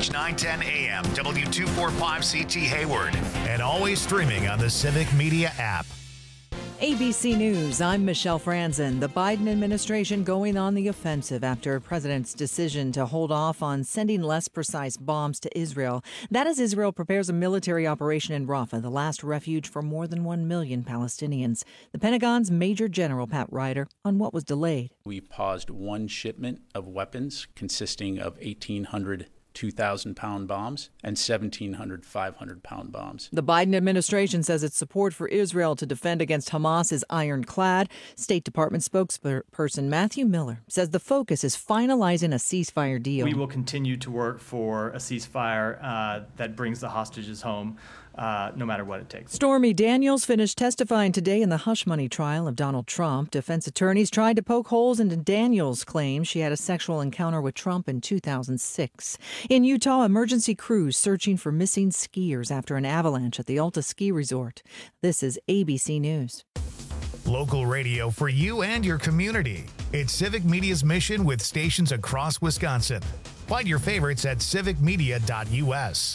News 910 AM, W245CT Hayward, and always streaming on the Civic Media app. ABC News, I'm Michelle Franzen. The Biden administration going on the offensive after the president's decision to hold off on sending less precise bombs to Israel. That as Israel prepares a military operation in Rafah, the last refuge for more than 1 million Palestinians. The Pentagon's Major General Pat Ryder on what was delayed. We paused one shipment of weapons consisting of 1,800 2,000-pound bombs and 1,700 500-pound bombs. The Biden administration says its support for Israel to defend against Hamas is ironclad. State Department spokesperson Matthew Miller says the focus is finalizing a ceasefire deal. We will continue to work for a ceasefire that brings the hostages home, no matter what it takes. Stormy Daniels finished testifying today in the hush money trial of Donald Trump. Defense attorneys tried to poke holes into Daniels' claims she had a sexual encounter with Trump in 2006. In Utah, emergency crews searching for missing skiers after an avalanche at the Alta Ski Resort. This is ABC News. Local radio for you and your community. It's Civic Media's mission with stations across Wisconsin. Find your favorites at civicmedia.us.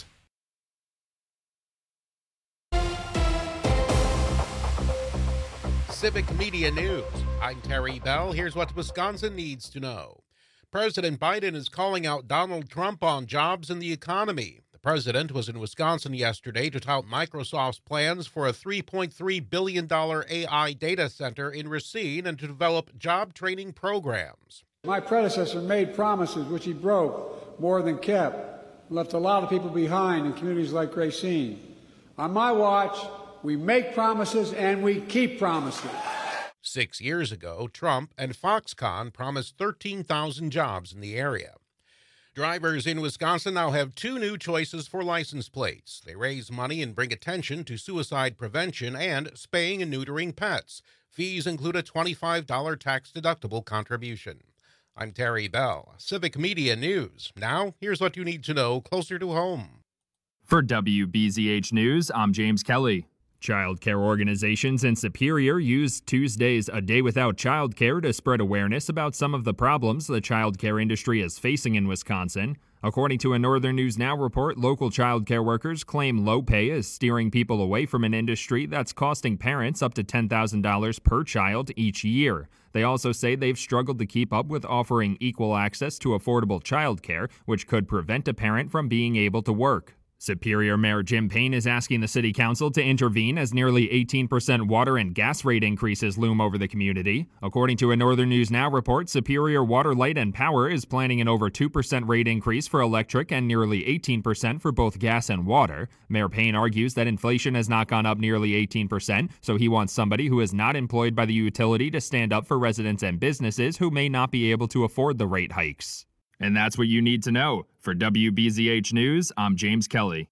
Civic Media News. I'm Terry Bell. Here's what Wisconsin needs to know. President Biden is calling out Donald Trump on jobs and the economy. The president was in Wisconsin yesterday to tout Microsoft's plans for a $3.3 billion AI data center in Racine and to develop job training programs. My predecessor made promises which he broke more than kept, left a lot of people behind in communities like Racine. On my watch, we make promises and we keep promises. 6 years ago, Trump and Foxconn promised 13,000 jobs in the area. Drivers in Wisconsin now have two new choices for license plates. They raise money and bring attention to suicide prevention and spaying and neutering pets. Fees include a $25 tax-deductible contribution. I'm Terry Bell, Civic Media News. Now, here's what you need to know closer to home. For WBZH News, I'm James Kelly. Child care organizations in Superior used Tuesday's A Day Without Child Care to spread awareness about some of the problems the child care industry is facing in Wisconsin. According to a Northern News Now report, local child care workers claim low pay is steering people away from an industry that's costing parents up to $10,000 per child each year. They also say they've struggled to keep up with offering equal access to affordable child care, which could prevent a parent from being able to work. Superior Mayor Jim Payne is asking the city council to intervene as nearly 18% water and gas rate increases loom over the community. According to a Northern News Now report, Superior Water, Light and Power is planning an over 2% rate increase for electric and nearly 18% for both gas and water. Mayor Payne argues that inflation has not gone up nearly 18%, so he wants somebody who is not employed by the utility to stand up for residents and businesses who may not be able to afford the rate hikes. And that's what you need to know. For WBZH News, I'm James Kelly.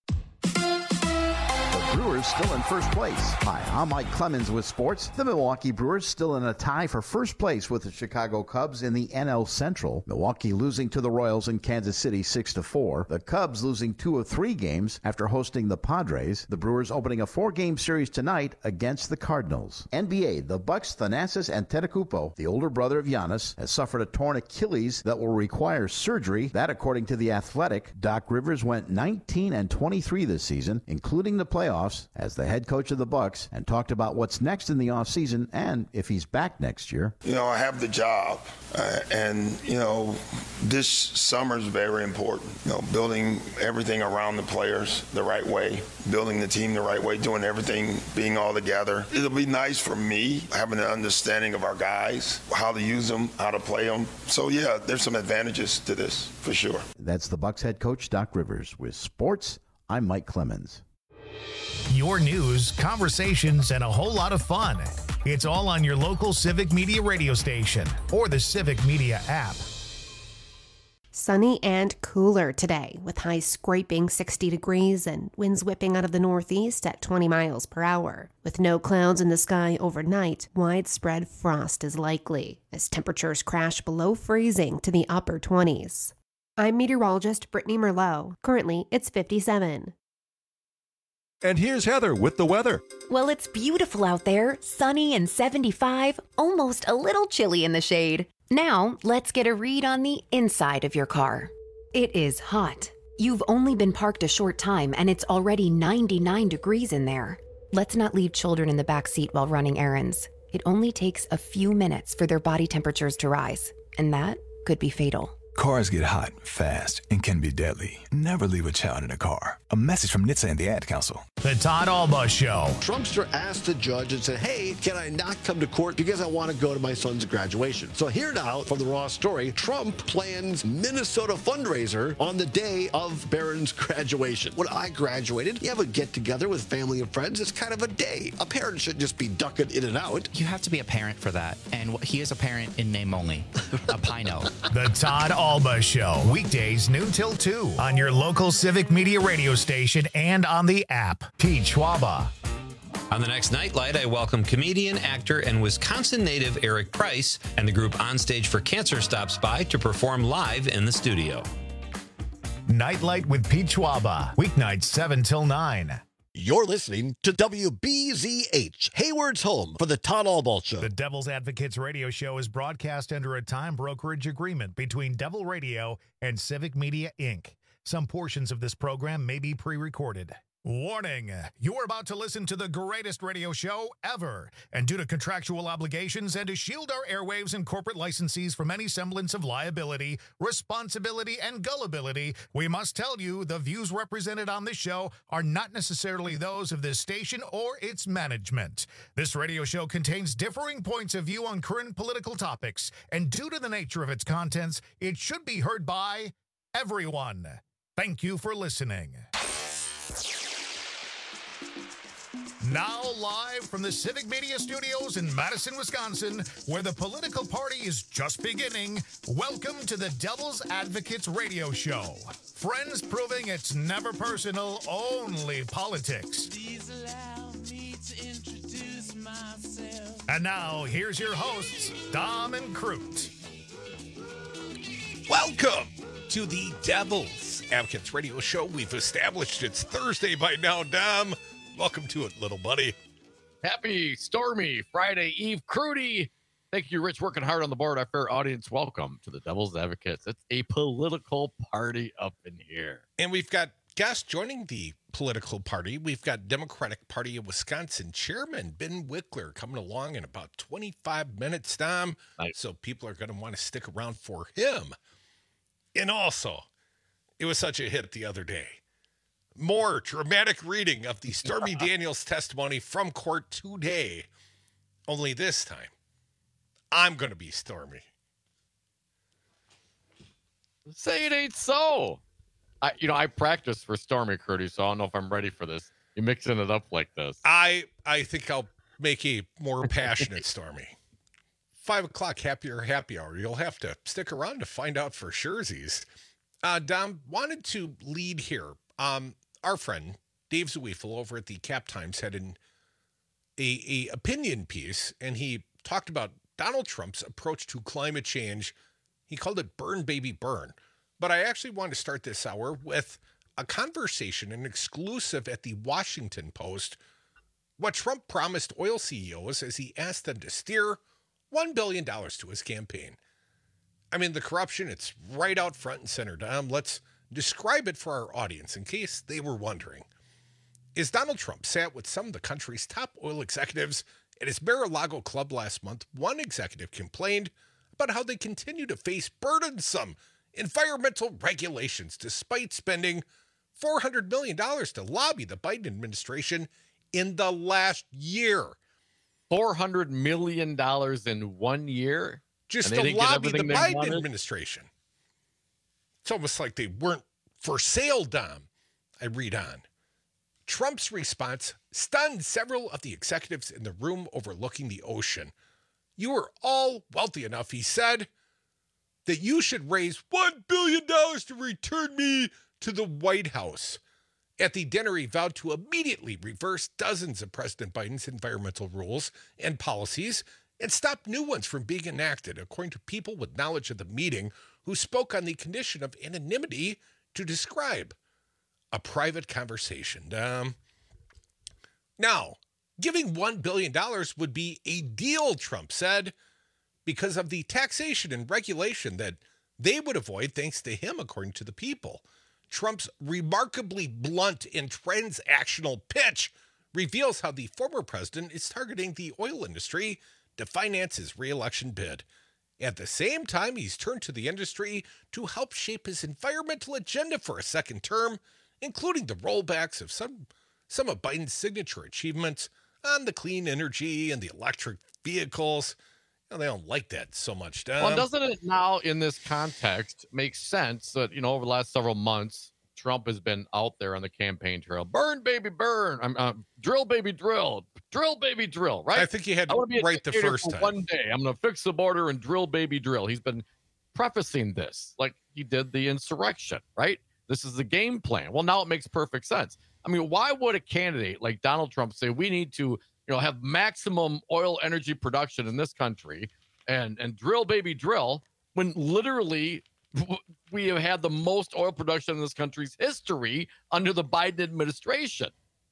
The Brewers still in first place. Hi, I'm Mike Clemens with sports. The Milwaukee Brewers still in a tie for first place with the Chicago Cubs in the NL Central. Milwaukee losing to the Royals in Kansas City 6-4. The Cubs losing 2 of 3 games after hosting the Padres. The Brewers opening a 4-game series tonight against the Cardinals. NBA, the Bucks, Thanasis Antetokounmpo, the older brother of Giannis, has suffered a torn Achilles that will require surgery. That, according to The Athletic. Doc Rivers went 19-23 this season, including the playoffs, as the head coach of the Bucks, and talked about what's next in the offseason and if he's back next year. I have the job, and this summer is very important. Building everything around the players the right way, building the team the right way, doing everything, being all together. It'll be nice for me having an understanding of our guys, how to use them, how to play them. So yeah, there's some advantages to this for sure. That's the Bucks head coach, Doc Rivers. With sports, I'm Mike Clemens. Your news, conversations, and a whole lot of fun. It's all on your local Civic Media radio station or the Civic Media app. Sunny and cooler today, with highs scraping 60 degrees and winds whipping out of the northeast at 20 miles per hour. With no clouds in the sky overnight, widespread frost is likely, as temperatures crash below freezing to the upper 20s. I'm meteorologist Brittany Merlot. Currently, it's 57. And here's Heather with the weather. Well, it's beautiful out there, sunny and 75, almost a little chilly in the shade. Now, let's get a read on the inside of your car. It is hot. You've only been parked a short time and it's already 99 degrees in there. Let's not leave children in the back seat while running errands. It only takes a few minutes for their body temperatures to rise, and that could be fatal. Cars get hot, fast, and can be deadly. Never leave a child in a car. A message from NHTSA and the Ad Council. The Todd Alba Show. Trumpster asked the judge and said, hey, can I not come to court because I want to go to my son's graduation? So here now from the Raw story, Trump plans Minnesota fundraiser on the day of Barron's graduation. When I graduated, you have a get-together with family and friends. It's kind of a day. A parent should just be ducking in and out. You have to be a parent for that. And he is a parent in name only. A Pino. The Todd Alba Show. Weekdays noon till 2 on your local Civic Media radio station and on the app. Pete Schwaba. On the next Nightlight, I welcome comedian, actor, and Wisconsin native Eric Price, and the group On Stage for Cancer stops by to perform live in the studio. Nightlight with Pete Schwaba. Weeknights 7 till 9. You're listening to WBZH, Hayward's home for the Todd Alba Show. The Devil's Advocates radio show is broadcast under a time brokerage agreement between Devil Radio and Civic Media, Inc. Some portions of this program may be pre-recorded. Warning, you are about to listen to the greatest radio show ever. And due to contractual obligations and to shield our airwaves and corporate licensees from any semblance of liability, responsibility, and gullibility, we must tell you the views represented on this show are not necessarily those of this station or its management. This radio show contains differing points of view on current political topics, and due to the nature of its contents, it should be heard by everyone. Thank you for listening. Now live from the Civic Media Studios in Madison, Wisconsin, where the political party is just beginning, welcome to the Devil's Advocates radio show. Friends proving it's never personal, only politics. Please allow me to introduce myself. And now, here's your hosts, Dom and Crute. Welcome to the Devil's Advocates radio show. We've established it's Thursday by now, Dom. Welcome to it, little buddy. Happy, stormy Friday Eve, Crudy. Thank you, Rich, working hard on the board. Our fair audience, welcome to the Devil's Advocates. It's a political party up in here. And we've got guests joining the political party. We've got Democratic Party of Wisconsin Chairman Ben Wickler coming along in about 25 minutes, Dom. Nice. So people are going to want to stick around for him. And also, it was such a hit the other day. More dramatic reading of the Stormy Daniels testimony from court today. Only this time, I'm going to be Stormy. Say it ain't so. I practiced for Stormy, Curdy, so I don't know if I'm ready for this. You mixing it up like this. I think I'll make a more passionate Stormy. 5 o'clock happy hour. You'll have to stick around to find out for surezies. Dom, wanted to lead here. Our friend Dave Zweifel over at the Cap Times had an opinion piece, and he talked about Donald Trump's approach to climate change. He called it burn, baby, burn. But I actually want to start this hour with a conversation, an exclusive at the Washington Post, what Trump promised oil CEOs as he asked them to steer $1 billion to his campaign. I mean, the corruption, it's right out front and center, Dom. Let's describe it for our audience in case they were wondering. As Donald Trump sat with some of the country's top oil executives at his Mar-a-Lago club last month, one executive complained about how they continue to face burdensome environmental regulations despite spending $400 million to lobby the Biden administration in the last year. $400 million in 1 year? Just to lobby the Biden administration. It's almost like they weren't for sale, Dom. I read on. Trump's response stunned several of the executives in the room overlooking the ocean. You are all wealthy enough, he said, that you should raise $1 billion to return me to the White House. At the dinner, he vowed to immediately reverse dozens of President Biden's environmental rules and policies and stop new ones from being enacted, according to people with knowledge of the meeting who spoke on the condition of anonymity to describe a private conversation. Now, giving $1 billion would be a deal, Trump said, because of the taxation and regulation that they would avoid thanks to him, according to the people. Trump's remarkably blunt and transactional pitch reveals how the former president is targeting the oil industry to finance his re-election bid. At the same time, he's turned to the industry to help shape his environmental agenda for a second term, including the rollbacks of some of Biden's signature achievements on the clean energy and the electric vehicles. They don't like that so much, Dom. Well, doesn't it now, in this context, make sense that, over the last several months, Trump has been out there on the campaign trail. Burn, baby, burn. Drill, baby, drill. Drill, baby, drill, right? I think you had to right the first time. One day, I'm going to fix the border and drill, baby, drill. He's been prefacing this like he did the insurrection, right? This is the game plan. Well, now it makes perfect sense. I mean, why would a candidate like Donald Trump say we need to have maximum oil energy production in this country and drill, baby, drill, when literally we have had the most oil production in this country's history under the Biden administration?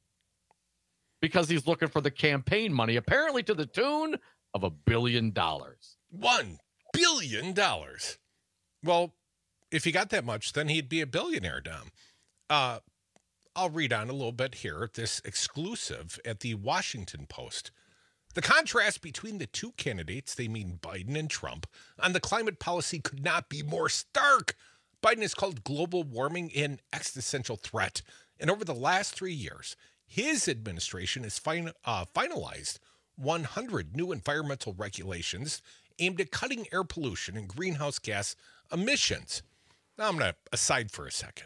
Because he's looking for the campaign money, apparently to the tune of $1 billion. $1 billion. Well, if he got that much, then he'd be a billionaire, Dom. I'll read on a little bit here, this exclusive at the Washington Post. The contrast between the two candidates, they mean Biden and Trump, on the climate policy could not be more stark. Biden has called global warming an existential threat. And over the last 3 years, his administration has finalized 100 new environmental regulations aimed at cutting air pollution and greenhouse gas emissions. Now I'm going to aside for a second.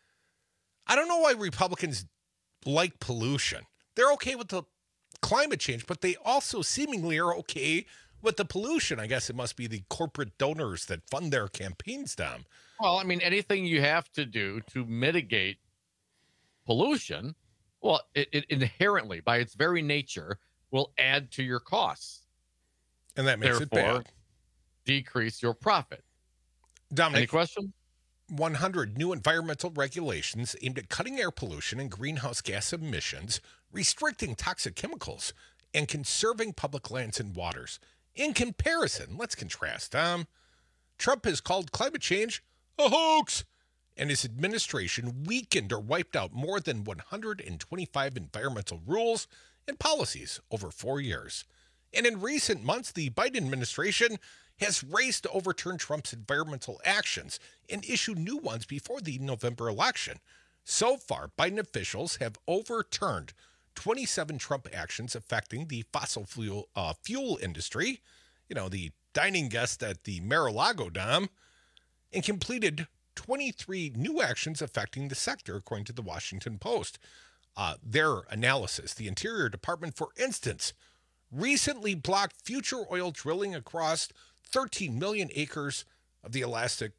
I don't know why Republicans like pollution. They're okay with the climate change, but they also seemingly are okay with the pollution. I guess it must be the corporate donors that fund their campaigns, Dom. Well, I mean, anything you have to do to mitigate pollution, well, it inherently, by its very nature, will add to your costs. And that makes it bad. Decrease your profit. Dominic, any question? 100 new environmental regulations aimed at cutting air pollution and greenhouse gas emissions, restricting toxic chemicals, and conserving public lands and waters. In comparison, let's contrast. Trump has called climate change a hoax, and his administration weakened or wiped out more than 125 environmental rules and policies over 4 years. And in recent months, the Biden administration has raced to overturn Trump's environmental actions and issue new ones before the November election. So far, Biden officials have overturned 27 Trump actions affecting the fossil fuel industry, the dining guest at the Mar-a-Lago, Dom, and completed 23 new actions affecting the sector, according to the Washington Post. Their analysis, the Interior Department, for instance, recently blocked future oil drilling across 13 million acres of the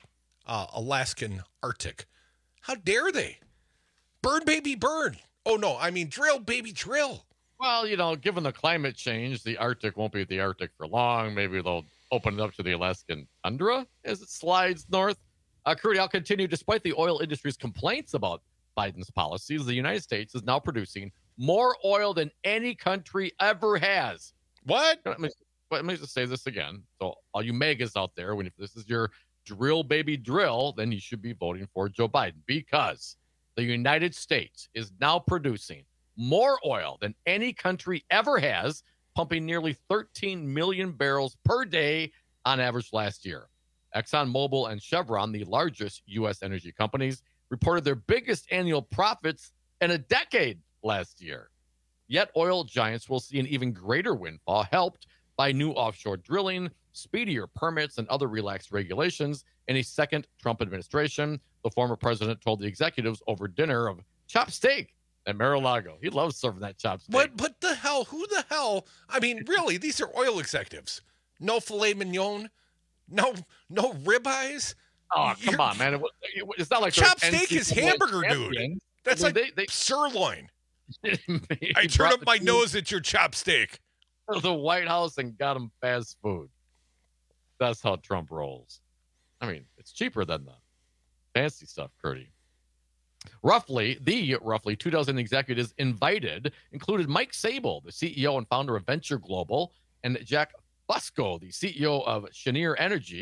Alaskan Arctic. How dare they? Burn, baby, burn. Oh, no, I mean drill, baby, drill. Well, given the climate change, the Arctic won't be the Arctic for long. Maybe they'll open it up to the Alaskan tundra as it slides north. Crudy, I'll continue. Despite the oil industry's complaints about Biden's policies, the United States is now producing more oil than any country ever has. What? Let me just say this again. So all you megas out there, if this is your drill, baby, drill, then you should be voting for Joe Biden, because the United States is now producing more oil than any country ever has, pumping nearly 13 million barrels per day on average last year. ExxonMobil and Chevron, the largest U.S. energy companies, reported their biggest annual profits in a decade last year. Yet oil giants will see an even greater windfall, helped by new offshore drilling, speedier permits, and other relaxed regulations in a second Trump administration. The former president told the executives over dinner of chopped steak at Mar-a-Lago. He loves serving that chopped steak. What the hell? Who the hell? I mean, really, these are oil executives. No filet mignon, no ribeyes. Oh, come on, man. It's not like chopped steak is hamburger, dude. That's sirloin. I turned up my nose at your chopped steak. The White House and got him fast food. That's how Trump rolls. I mean, it's cheaper than the fancy stuff, Curdy. Roughly 2 dozen executives invited included Mike Sable, the CEO and founder of Venture Global, and Jack Fusco, the CEO of Cheniere Energy,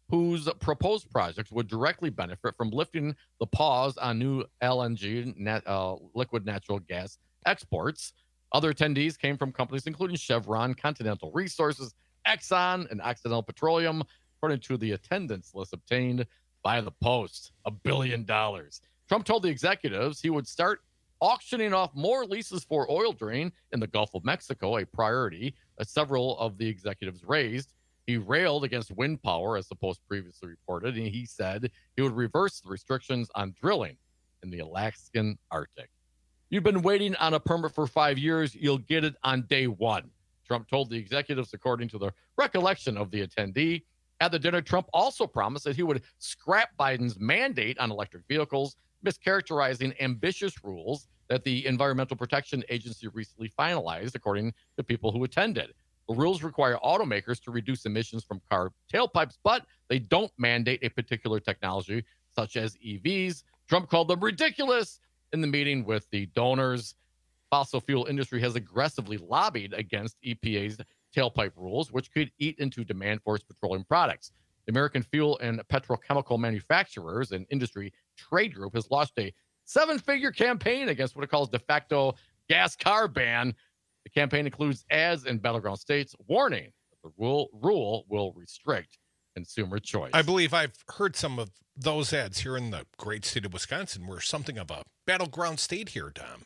whose proposed projects would directly benefit from lifting the pause on new LNG, liquid natural gas exports. Other attendees came from companies including Chevron, Continental Resources, Exxon, and Occidental Petroleum, according to the attendance list obtained by the Post. $1 billion. Trump told the executives he would start auctioning off more leases for oil drilling in the Gulf of Mexico, a priority that several of the executives raised. He railed against wind power, as the Post previously reported, and he said he would reverse the restrictions on drilling in the Alaskan Arctic. You've been waiting on a permit for 5 years. You'll get it on day one, Trump told the executives, according to the recollection of the attendee. At the dinner, Trump also promised that he would scrap Biden's mandate on electric vehicles, mischaracterizing ambitious rules that the Environmental Protection Agency recently finalized, according to people who attended. The rules require automakers to reduce emissions from car tailpipes, but they don't mandate a particular technology, such as EVs. Trump called them ridiculous in the meeting with the donors. Fossil fuel industry has aggressively lobbied against EPA's tailpipe rules, which could eat into demand for its petroleum products. The American Fuel and Petrochemical Manufacturers and Industry Trade Group has launched a 7-figure campaign against what it calls de facto gas car ban. The campaign includes ads in battleground states warning that the rule will restrict consumer choice. I believe I've heard some of those ads here in the great state of Wisconsin. We're something of a battleground state here, Dom.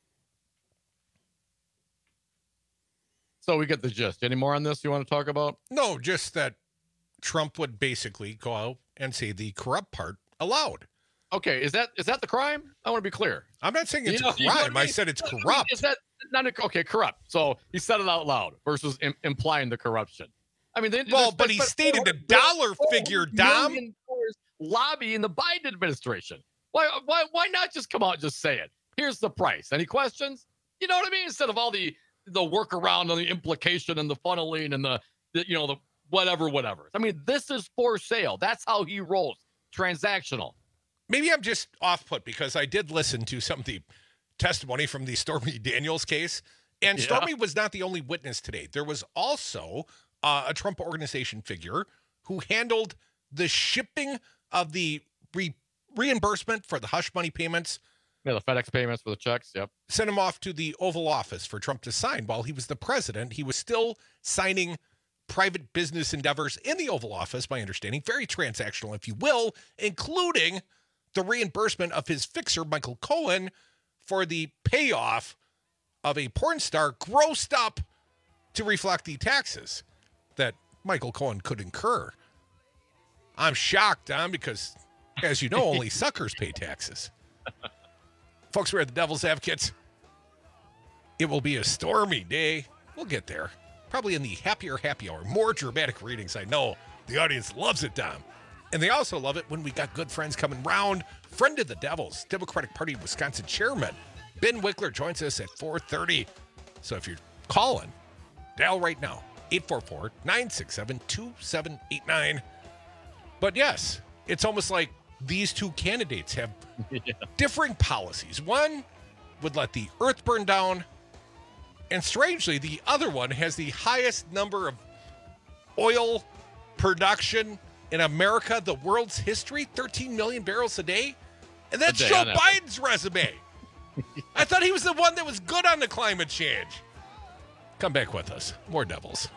So we get the gist. Any more on this you want to talk about? No, just that Trump would basically go out and say the corrupt part aloud. Okay, is that the crime? I want to be clear. I'm not saying it's a crime. I said it's corrupt. Is that not okay? Corrupt. So he said it out loud versus implying the corruption. I mean, but he stated a dollar figure, Dom. Lobbying the Biden administration. Why not just come out and just say it? Here's the price. Any questions? You know what I mean? Instead of all the workaround on the implication and the funneling and the whatever. I mean, this is for sale. That's how he rolls. Transactional. Maybe I'm just off put because I did listen to some of the testimony from the Stormy Daniels case, and Stormy was not the only witness today. There was also a Trump organization figure who handled the shipping of the reimbursement for the hush money payments. Yeah, the FedEx payments for the checks, yep. Sent him off to the Oval Office for Trump to sign. While he was the president, he was still signing private business endeavors in the Oval Office, my understanding. Very transactional, if you will, including the reimbursement of his fixer, Michael Cohen, for the payoff of a porn star grossed up to reflect the taxes that Michael Cohen could incur. I'm shocked, Don, because, as you know, only suckers pay taxes. Folks, we're at the Devil's Advocates. It will be a stormy day. We'll get there. Probably in the happy hour. More dramatic readings, I know. The audience loves it, Dom. And they also love it when we got good friends coming round. Friend of the Devils, Democratic Party of Wisconsin Chairman Ben Wickler joins us at 4:30. So if you're calling, dial right now, 844-967-2789. But yes, it's almost like these two candidates have differing policies. One would let the earth burn down, and strangely, the other one has the highest number of oil production in America, the world's history, 13 million barrels a day. And that's Joe Biden's resume. I thought he was the one that was good on the climate change. Come back with us. More Devils.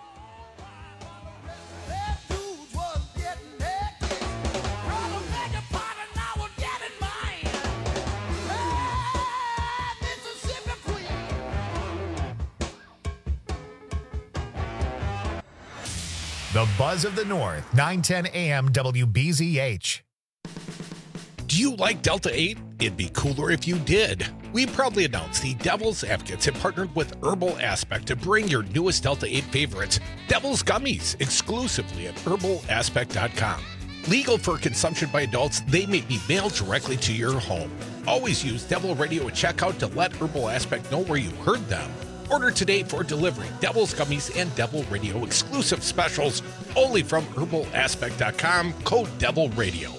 The Buzz of the North, 910 AM WBZH. Do you like Delta 8? It'd be cooler if you did. We proudly announce the Devil's Advocates have partnered with Herbal Aspect to bring your newest Delta 8 favorites, Devil's Gummies, exclusively at herbalaspect.com. Legal for consumption by adults, they may be mailed directly to your home. Always use Devil Radio at checkout to let Herbal Aspect know where you heard them. Order today for delivery. Devil's Gummies and Devil Radio exclusive specials only from herbalaspect.com. Code Devil Radio.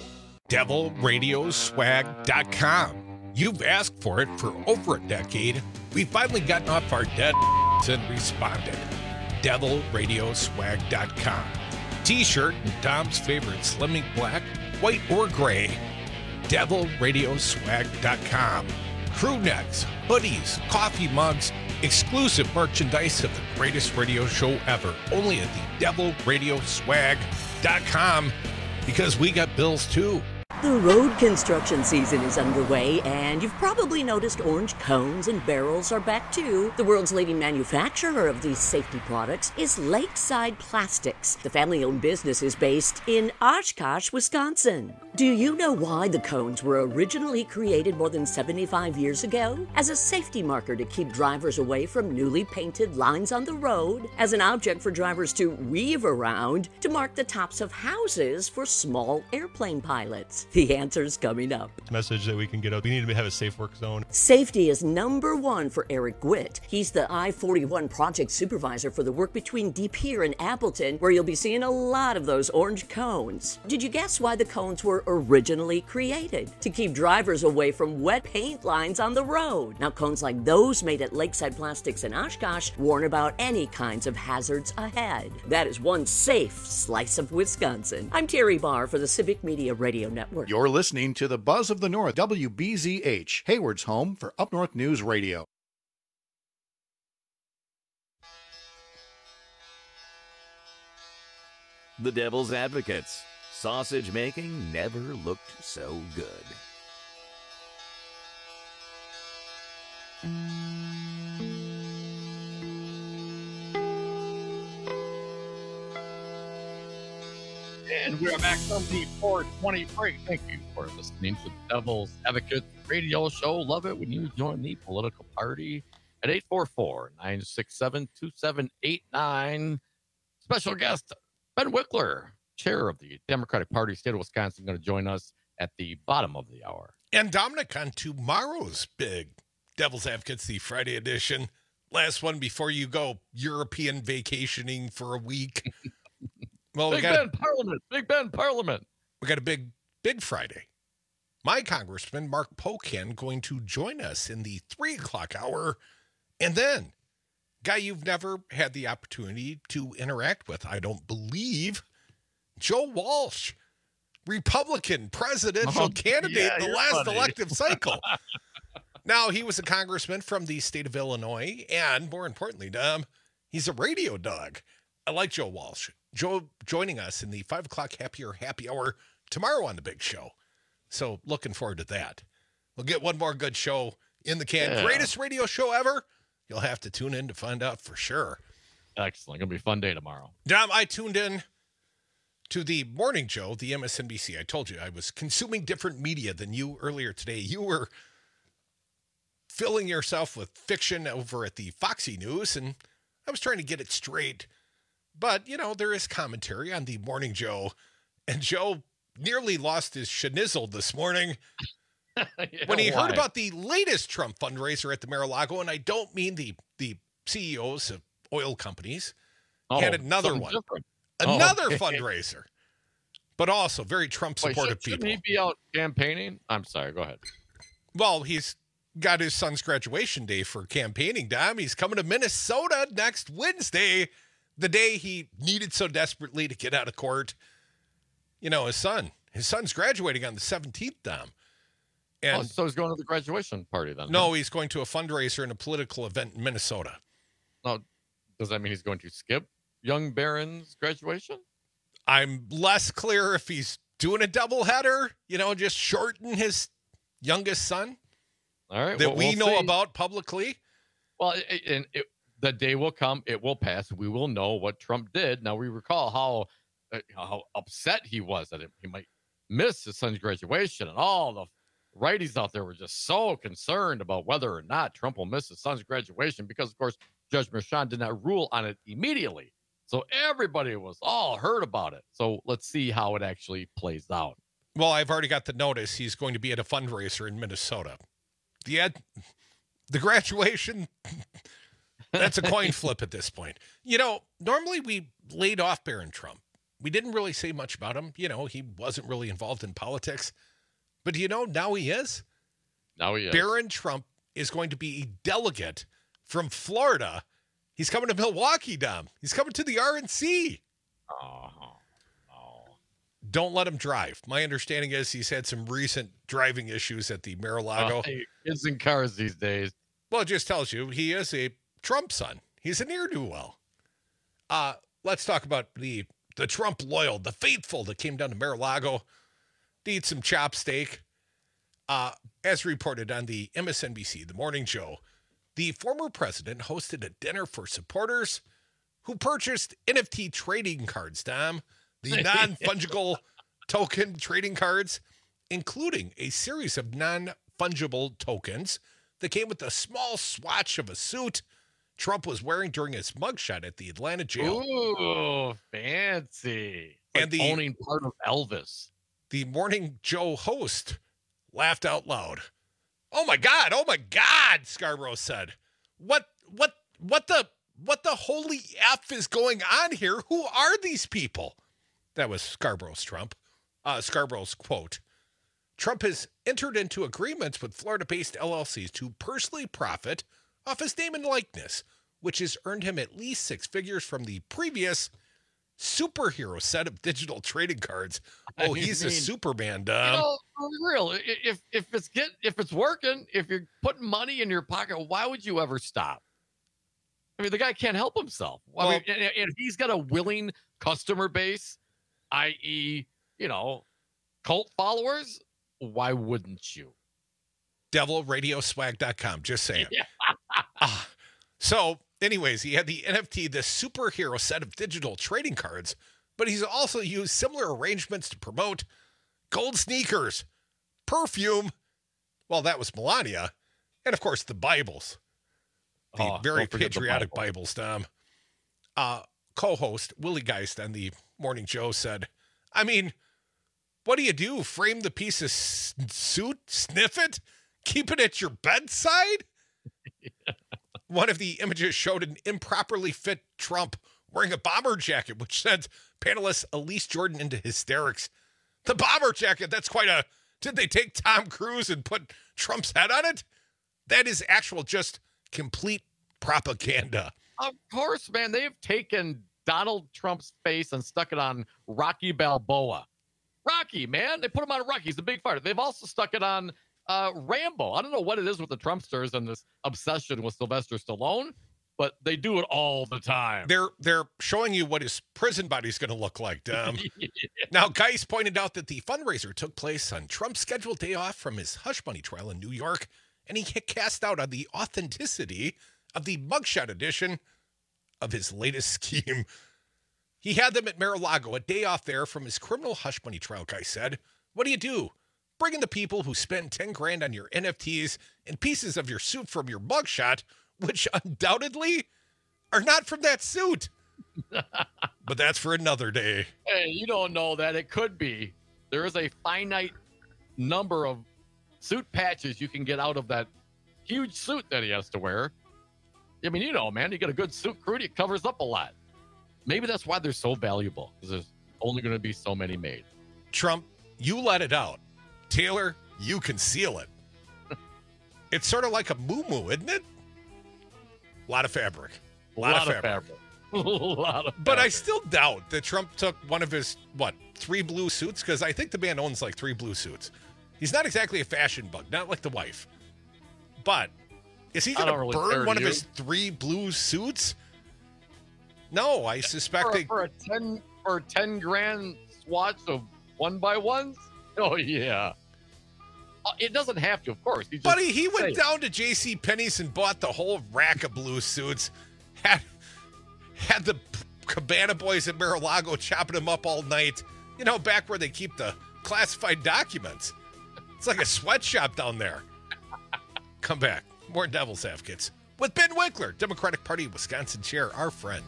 DevilRadioswag.com. You've asked for it for over a decade. We've finally gotten off our dead and responded. DevilRadioswag.com. T-shirt in Dom's favorite Slim Ink black, white, or gray. DevilRadioswag.com. Crew necks, hoodies, coffee mugs, exclusive merchandise of the greatest radio show ever. Only at the DevilRadioswag.com, because we got bills too. The road construction season is underway, and you've probably noticed orange cones and barrels are back too. The world's leading manufacturer of these safety products is Lakeside Plastics. The family-owned business is based in Oshkosh, Wisconsin. Do you know why the cones were originally created more than 75 years ago? As a safety marker to keep drivers away from newly painted lines on the road, as an object for drivers to weave around, to mark the tops of houses for small airplane pilots. The answer's coming up. Message that we can get out. We need to have a safe work zone. Safety is number one for Eric Gwitt. He's the I-41 project supervisor for the work between De Pere and Appleton, where you'll be seeing a lot of those orange cones. Did you guess why the cones were originally created? To keep drivers away from wet paint lines on the road. Now, cones like those made at Lakeside Plastics in Oshkosh warn about any kinds of hazards ahead. That is one safe slice of Wisconsin. I'm Terry Barr for the Civic Media Radio Network. You're listening to the Buzz of the North, WBZH, Hayward's home for Up North News Radio. The Devil's Advocates. Sausage making never looked so good. And we are back from the 420 break. Thank you for listening to the Devil's Advocate radio show. Love it when you join the political party at 844-967-2789. Special guest, Ben Wickler, chair of the Democratic Party, state of Wisconsin, going to join us at the bottom of the hour. And Dominic, on tomorrow's big Devil's Advocates, the Friday edition. Last one before you go European vacationing for a week. Well, Big Ben Parliament. We got a big Friday. My Congressman, Mark Pocan, going to join us in the 3 o'clock hour. And then, guy you've never had the opportunity to interact with, I don't believe, Joe Walsh, Republican presidential candidate in the last elective cycle. Now, he was a congressman from the state of Illinois, and more importantly, Dom, he's a radio dog. I like Joe Walsh. Joe joining us in the 5 o'clock happy hour tomorrow on the big show. So looking forward to that. We'll get one more good show in the can. Yeah. Greatest radio show ever. You'll have to tune in to find out for sure. Excellent. Gonna be a fun day tomorrow. Dom, I tuned in to the morning show, the MSNBC. I told you I was consuming different media than you earlier today. You were filling yourself with fiction over at the Foxy News, and I was trying to get it straight. But, you know, there is commentary on the morning Joe, and Joe nearly lost his schnizzle this morning when he heard about the latest Trump fundraiser at the Mar-a-Lago, and I don't mean the CEOs of oil companies. He had another one. Another fundraiser. But also very Trump-supportive people. Shouldn't he be out campaigning? I'm sorry, go ahead. Well, he's got his son's graduation day for campaigning, Dom. He's coming to Minnesota next Wednesday, the day he needed so desperately to get out of court. You know, his son's graduating on the 17th, Dom. And so he's going to the graduation party then? No, he's going to a fundraiser and a political event in Minnesota. Now, does that mean he's going to skip young Barron's graduation? I'm less clear if he's doing a doubleheader, you know, just shorten his youngest son. All right. That we know about publicly. Well, the day will come. It will pass. We will know what Trump did. Now, we recall how upset he was that he might miss his son's graduation, and all the righties out there were just so concerned about whether or not Trump will miss his son's graduation because, of course, Judge Merchan did not rule on it immediately. So everybody was all heard about it. So let's see how it actually plays out. Well, I've already got the notice. He's going to be at a fundraiser in Minnesota. The graduation, that's a coin flip at this point. You know, normally we laid off Barron Trump. We didn't really say much about him. You know, he wasn't really involved in politics. But, you know, now he is. Now he is. Barron Trump is going to be a delegate from Florida. He's coming to Milwaukee, Dom. He's coming to the RNC. don't let him drive. My understanding is he's had some recent driving issues at the Mar-a-Lago. Kids in cars these days. Well, it just tells you he is a Trump son. He's a ne'er-do-well. Let's talk about the Trump loyal, the faithful that came down to Mar-a-Lago to eat some chop steak. As reported on the MSNBC, The Morning Joe, the former president hosted a dinner for supporters who purchased NFT trading cards, Tom, the non-fungible token trading cards, including a series of non-fungible tokens that came with a small swatch of a suit Trump was wearing during his mugshot at the Atlanta jail. Ooh, fancy. Like owning part of Elvis. The Morning Joe host laughed out loud. Oh my God, Scarborough said. What the holy F is going on here? Who are these people? That was Scarborough's quote. Trump has entered into agreements with Florida-based LLCs to personally profit off his name and likeness, which has earned him at least 6 figures from the previous superhero set of digital trading cards. Oh, he's a Superman, Dom. You know, for real, if it's working, if you're putting money in your pocket, why would you ever stop? I mean, the guy can't help himself. Well, I mean, and he's got a willing customer base, i.e., cult followers. Why wouldn't you? DevilRadioswag.com, just saying. Yeah. So, anyways, he had the NFT, the superhero set of digital trading cards, but he's also used similar arrangements to promote gold sneakers, perfume, well, that was Melania, and of course the Bibles. The very patriotic Bibles, Tom. Co-host Willie Geist on the Morning Joe said, I mean, what do? Frame the piece of suit, sniff it, keep it at your bedside? One of the images showed an improperly fit Trump wearing a bomber jacket, which sent panelist Elise Jordan into hysterics. The bomber jacket, that's quite a... Did they take Tom Cruise and put Trump's head on it? That is actual just complete propaganda. Of course, man. They've taken Donald Trump's face and stuck it on Rocky Balboa. Rocky, man. They put him on Rocky. He's a big fighter. They've also stuck it on Rambo. I don't know what it is with the Trumpsters and this obsession with Sylvester Stallone, but they do it all the time. They're showing you what his prison body's going to look like. Yeah. Now, Geist pointed out that the fundraiser took place on Trump's scheduled day off from his hush money trial in New York, and he cast out on the authenticity of the mugshot edition of his latest scheme. He had them at Mar-a-Lago, a day off there from his criminal hush money trial, Geist said. What do? Bring in the people who spend $10,000 on your NFTs and pieces of your suit from your mugshot, which undoubtedly are not from that suit. But that's for another day. Hey, you don't know that. It could be. There is a finite number of suit patches you can get out of that huge suit that he has to wear. I mean, man, you get a good suit crew, it covers up a lot. Maybe that's why they're so valuable, because there's only going to be so many made. Trump, you let it out. Taylor, you conceal it. It's sort of like a muumuu, isn't it? A lot of fabric. A lot of fabric. A lot of But I still doubt that Trump took one of his, 3 blue suits? Because I think the man owns like 3 blue suits. He's not exactly a fashion bug, not like the wife. But is he going to burn one of his 3 blue suits? No, I suspect for a $10,000 swatch of 1x1s. Oh yeah, it doesn't have to, of course. Buddy, he went down to J.C. Penney's and bought the whole rack of blue suits. Had the Cabana boys at Mar-a-Lago chopping them up all night. Back where they keep the classified documents. It's like a sweatshop down there. Come back, more Devil's Advocates with Ben Winkler, Democratic Party Wisconsin chair, our friend.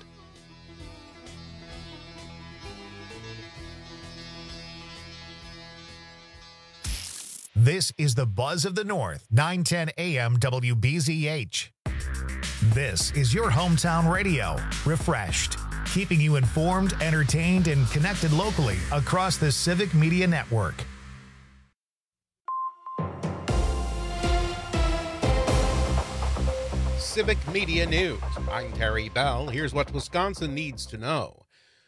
This is the Buzz of the North, 910 AM WBZH. This is your hometown radio, refreshed, keeping you informed, entertained, and connected locally across the Civic Media Network. Civic Media News. I'm Terry Bell. Here's what Wisconsin needs to know.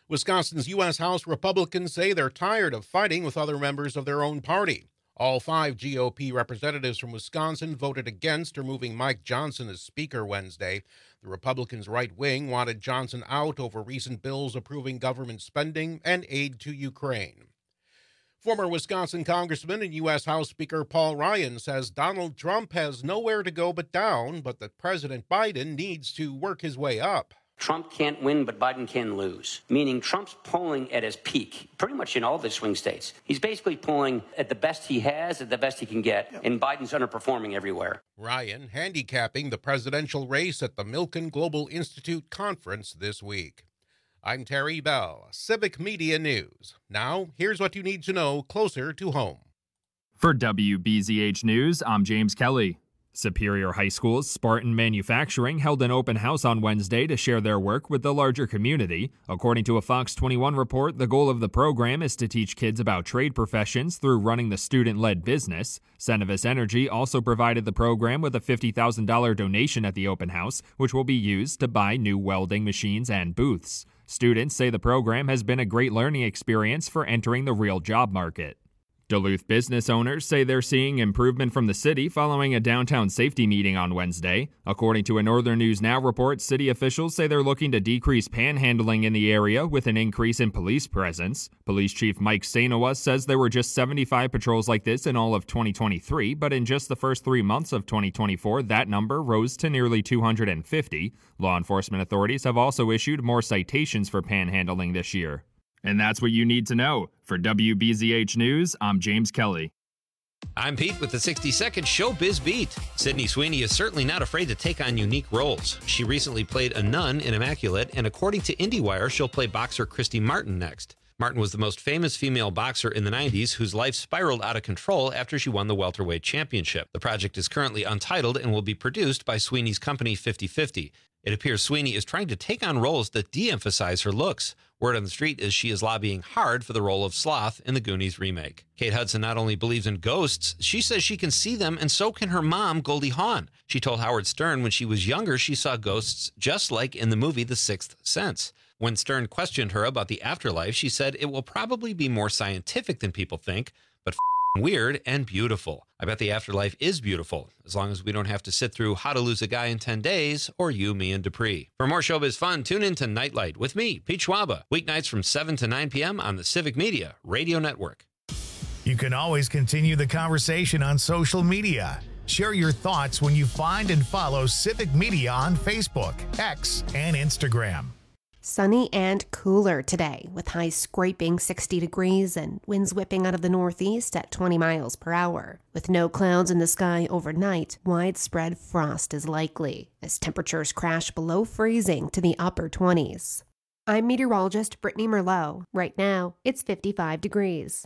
Wisconsin's U.S. House Republicans say they're tired of fighting with other members of their own party. All 5 GOP representatives from Wisconsin voted against removing Mike Johnson as Speaker Wednesday. The Republicans' right wing wanted Johnson out over recent bills approving government spending and aid to Ukraine. Former Wisconsin Congressman and U.S. House Speaker Paul Ryan says Donald Trump has nowhere to go but down, but that President Biden needs to work his way up. Trump can't win, but Biden can lose, meaning Trump's polling at his peak, pretty much in all the swing states. He's basically polling at the best he has, at the best he can get, and Biden's underperforming everywhere. Ryan handicapping the presidential race at the Milken Global Institute conference this week. I'm Terry Bell, Civic Media News. Now, here's what you need to know closer to home. For WBZH News, I'm James Kelly. Superior High School's Spartan Manufacturing held an open house on Wednesday to share their work with the larger community. According to a Fox 21 report, the goal of the program is to teach kids about trade professions through running the student-led business. Cenovus Energy also provided the program with a $50,000 donation at the open house, which will be used to buy new welding machines and booths. Students say the program has been a great learning experience for entering the real job market. Duluth business owners say they're seeing improvement from the city following a downtown safety meeting on Wednesday. According to a Northern News Now report, city officials say they're looking to decrease panhandling in the area with an increase in police presence. Police Chief Mike Sainoa says there were just 75 patrols like this in all of 2023, but in just the first 3 months of 2024, that number rose to nearly 250. Law enforcement authorities have also issued more citations for panhandling this year. And that's what you need to know. For WBZH News, I'm James Kelly. I'm Pete with the 60-second Showbiz Beat. Sydney Sweeney is certainly not afraid to take on unique roles. She recently played a nun in Immaculate, and according to IndieWire, she'll play boxer Christy Martin next. Martin was the most famous female boxer in the 90s whose life spiraled out of control after she won the welterweight championship. The project is currently untitled and will be produced by Sweeney's company 50/50. It appears Sweeney is trying to take on roles that de-emphasize her looks. Word on the street is she is lobbying hard for the role of Sloth in the Goonies remake. Kate Hudson not only believes in ghosts, she says she can see them, and so can her mom, Goldie Hawn. She told Howard Stern when she was younger she saw ghosts just like in the movie The Sixth Sense. When Stern questioned her about the afterlife, she said it will probably be more scientific than people think, but weird and beautiful. I bet the afterlife is beautiful, as long as we don't have to sit through How to Lose a Guy in 10 Days or You, Me, and Dupree. For more showbiz fun, tune in to Nightlight with me, Pete Schwaba, weeknights from 7 to 9 p.m. on the Civic Media Radio Network. You can always continue the conversation on social media. Share your thoughts when you find and follow Civic Media on Facebook, X, and Instagram. Sunny and cooler today, with highs scraping 60 degrees and winds whipping out of the northeast at 20 miles per hour. With no clouds in the sky overnight, widespread frost is likely, as temperatures crash below freezing to the upper 20s. I'm meteorologist Brittany Merlot. Right now, it's 55 degrees.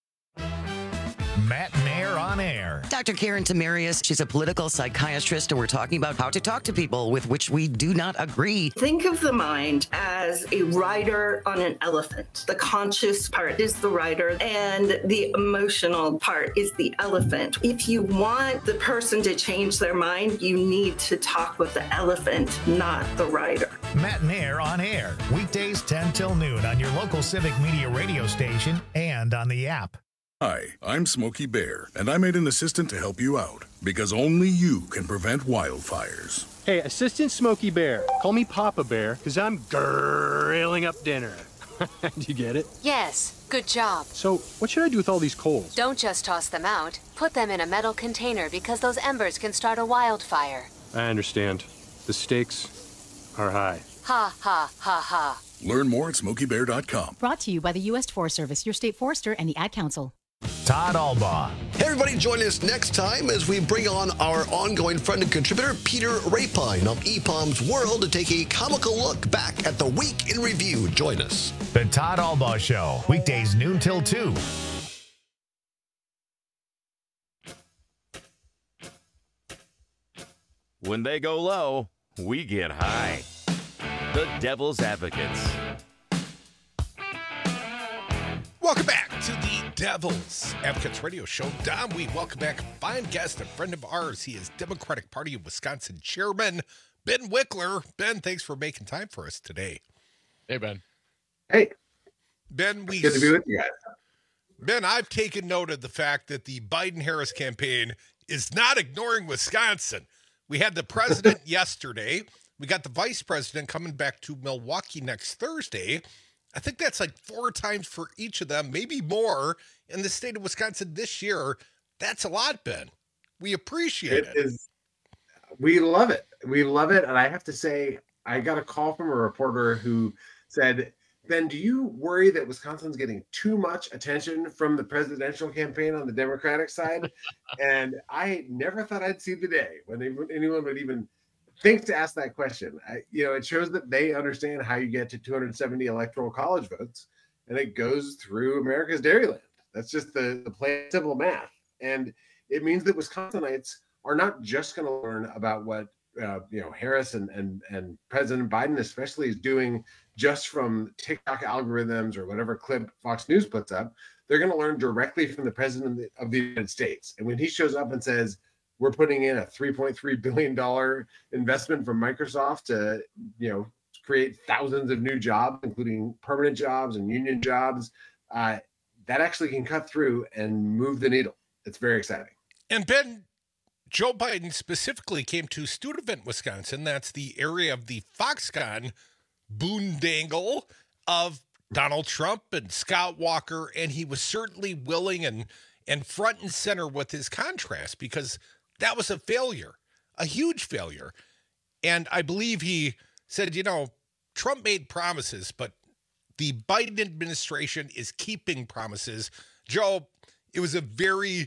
Matt Nair on air. Dr. Karen Tamarius, she's a political psychiatrist, and we're talking about how to talk to people with which we do not agree. Think of the mind as a rider on an elephant. The conscious part is the rider, and the emotional part is the elephant. If you want the person to change their mind, you need to talk with the elephant, not the rider. Matt Nair on air, weekdays 10 till noon on your local Civic Media radio station and on the app. Hi, I'm Smokey Bear, and I made an assistant to help you out, because only you can prevent wildfires. Hey, Assistant Smokey Bear, call me Papa Bear, because I'm grilling up dinner. Do you get it? Yes, good job. So, what should I do with all these coals? Don't just toss them out. Put them in a metal container because those embers can start a wildfire. I understand. The stakes are high. Ha, ha, ha, ha. Learn more at SmokeyBear.com. Brought to you by the U.S. Forest Service, your state forester, and the Ad Council. Todd Albaugh. Hey, everybody, join us next time as we bring on our ongoing friend and contributor, Peter Rapine of EPOM's World, to take a comical look back at the week in review. Join us. The Todd Albaugh Show, weekdays noon till 2. When they go low, we get high. The Devil's Advocates. Welcome back to the Devil's Advocates Radio Show. Dom, we welcome back a fine guest, a friend of ours. He is Democratic Party of Wisconsin Chairman Ben Wickler. Ben, thanks for making time for us today. Hey, Ben. Hey, Ben, good to be with you guys. Ben, I've taken note of the fact that the Biden-Harris campaign is not ignoring Wisconsin. We had the president yesterday. We got the vice president coming back to Milwaukee next Thursday. I think that's like 4 times for each of them, maybe more, in the state of Wisconsin this year. That's a lot, Ben. We appreciate it. We love it. We love it. And I have to say, I got a call from a reporter who said, Ben, do you worry that Wisconsin's getting too much attention from the presidential campaign on the Democratic side? And I never thought I'd see the day when anyone would even think to ask that question. It shows that they understand how you get to 270 electoral college votes, and it goes through America's Dairyland. That's just the plain simple math. And it means that Wisconsinites are not just going to learn about what Harris and President Biden especially is doing just from TikTok algorithms or whatever clip Fox News puts up. They're going to learn directly from the president of the United States. And when he shows up and says, we're putting in a $3.3 billion investment from Microsoft to, create thousands of new jobs, including permanent jobs and union jobs, that actually can cut through and move the needle. It's very exciting. And Ben, Joe Biden specifically came to Sturtevant, Wisconsin. That's the area of the Foxconn boondoggle of Donald Trump and Scott Walker, and he was certainly willing and front and center with his contrast, because that was a failure, a huge failure. And I believe he said, Trump made promises, but the Biden administration is keeping promises. Joe, it was a very,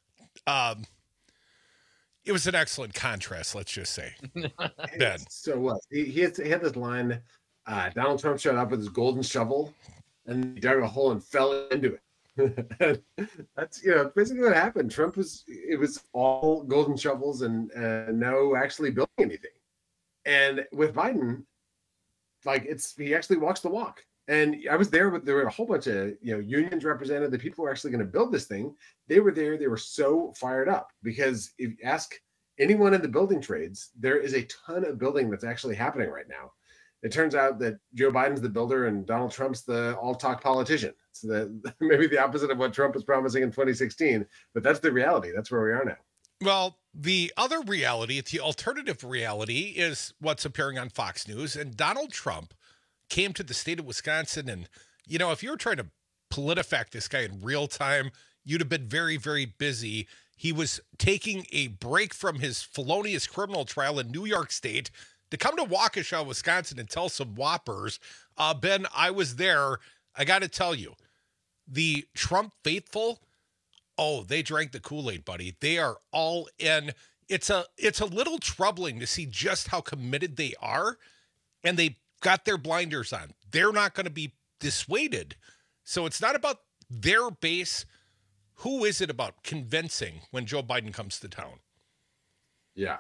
it was an excellent contrast, let's just say. Ben. So what? He had this line, Donald Trump showed up with his golden shovel and he dug a hole and fell into it. That's basically what happened. It was all golden shovels and no actually building anything. And with Biden, he actually walks the walk. And I was there, but there were a whole bunch of unions represented, the people who are actually going to build this thing. They were there. They were so fired up because if you ask anyone in the building trades, there is a ton of building that's actually happening right now. It turns out that Joe Biden's the builder and Donald Trump's the all-talk politician. So maybe the opposite of what Trump was promising in 2016, but that's the reality. That's where we are now. Well, the other reality, the alternative reality, is what's appearing on Fox News. And Donald Trump came to the state of Wisconsin. And, if you were trying to PolitiFact this guy in real time, you'd have been very, very busy. He was taking a break from his felonious criminal trial in New York State to come to Waukesha, Wisconsin, and tell some whoppers. Ben, I was there. I got to tell you, the Trump faithful, they drank the Kool-Aid, buddy. They are all in. It's a little troubling to see just how committed they are, and they got their blinders on. They're not going to be dissuaded. So it's not about their base. Who is it about convincing when Joe Biden comes to town? Yeah.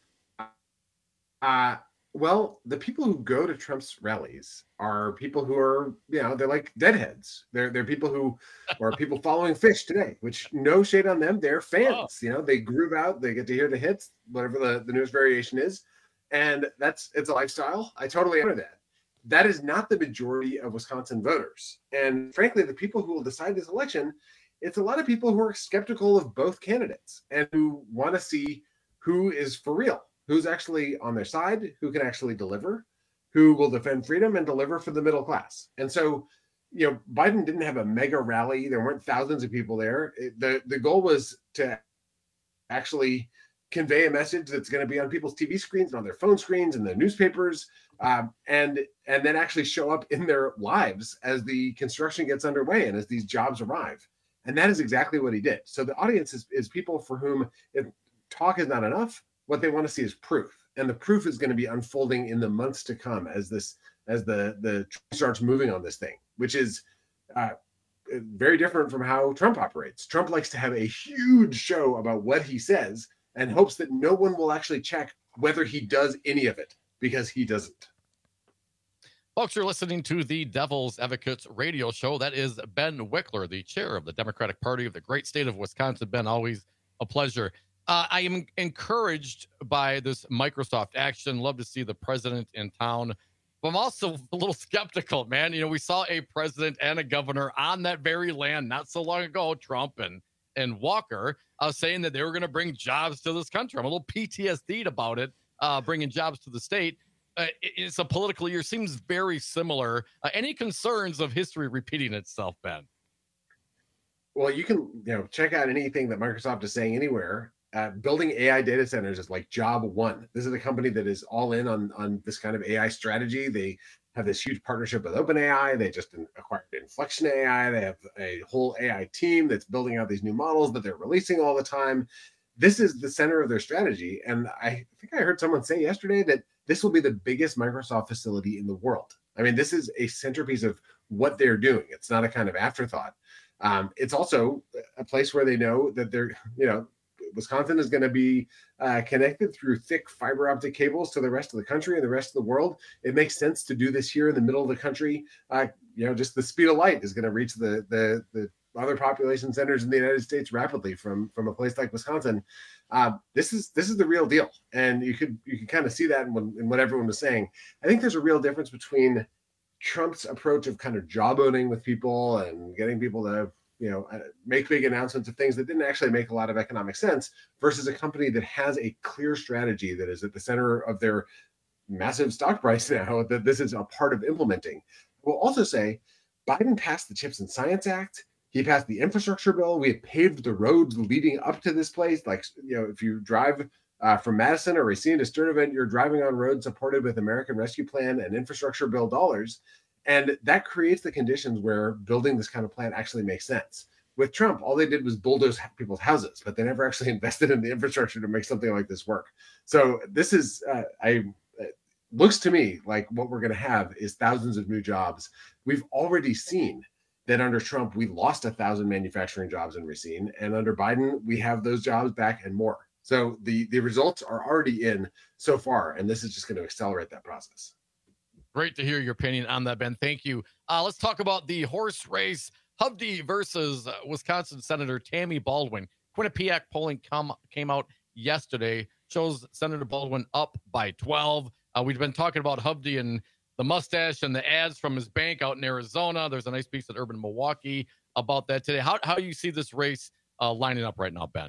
Well, the people who go to Trump's rallies are people who are, they're like deadheads. They're people who are people following Fish today, which no shade on them. They're fans. They groove out. They get to hear the hits, whatever the newest variation is. And it's a lifestyle. I totally honor that. That is not the majority of Wisconsin voters. And frankly, the people who will decide this election, it's a lot of people who are skeptical of both candidates and who want to see who is for real. Who's actually on their side, who can actually deliver, who will defend freedom and deliver for the middle class. And so, Biden didn't have a mega rally. There weren't thousands of people there. The goal was to actually convey a message that's going to be on people's TV screens and on their phone screens and the newspapers, and then actually show up in their lives as the construction gets underway and as these jobs arrive. And that is exactly what he did. So the audience is people for whom if talk is not enough, what they want to see is proof, and the proof is going to be unfolding in the months to come as the starts moving on this thing, which is very different from how Trump operates. Trump likes to have a huge show about what he says and hopes that no one will actually check whether he does any of it, because he doesn't. Folks, you're listening to the Devil's Advocates radio show. That is Ben Wickler, the chair of the Democratic Party of the great state of Wisconsin. Ben, always a pleasure. I am encouraged by this Microsoft action. Love to see the president in town. But I'm also a little skeptical, man. We saw a president and a governor on that very land not so long ago, Trump and Walker, saying that they were going to bring jobs to this country. I'm a little PTSD'd about it, bringing jobs to the state. It's a political year, seems very similar. Any concerns of history repeating itself, Ben? Well, you can check out anything that Microsoft is saying anywhere. Building AI data centers is like job one. This is a company that is all in on this kind of AI strategy. They have this huge partnership with OpenAI. They just acquired Inflection AI. They have a whole AI team that's building out these new models that they're releasing all the time. This is the center of their strategy. And I think I heard someone say yesterday that this will be the biggest Microsoft facility in the world. I mean, this is a centerpiece of what they're doing. It's not a kind of afterthought. It's also a place where they know that they're, Wisconsin is going to be connected through thick fiber optic cables to the rest of the country and the rest of the world. It makes sense to do this here in the middle of the country. Just the speed of light is going to reach the other population centers in the United States rapidly from a place like Wisconsin. This is the real deal, and you can kind of see that in what everyone was saying. I think there's a real difference between Trump's approach of kind of jawboning with people and getting people to make big announcements of things that didn't actually make a lot of economic sense versus a company that has a clear strategy that is at the center of their massive stock price now, that this is a part of implementing. We'll also say Biden passed the CHIPS and Science Act. He passed the infrastructure bill. We have paved the roads leading up to this place. Like, if you drive from Madison or Racine to Sturtevant, you're driving on roads supported with American Rescue Plan and infrastructure bill dollars. And that creates the conditions where building this kind of plant actually makes sense. With Trump, all they did was bulldoze people's houses, but they never actually invested in the infrastructure to make something like this work. So this is, it looks to me like what we're going to have is thousands of new jobs. We've already seen that under Trump, we lost 1,000 manufacturing jobs in Racine, and under Biden, we have those jobs back and more. So the results are already in so far, and this is just going to accelerate that process. Great to hear your opinion on that, Ben. Thank you. Let's talk about the horse race. Hovde versus Wisconsin Senator Tammy Baldwin. Quinnipiac polling came out yesterday, shows Senator Baldwin up by 12. We've been talking about Hovde and the mustache and the ads from his bank out in Arizona. There's a nice piece at Urban Milwaukee about that today. How do you see this race lining up right now, Ben?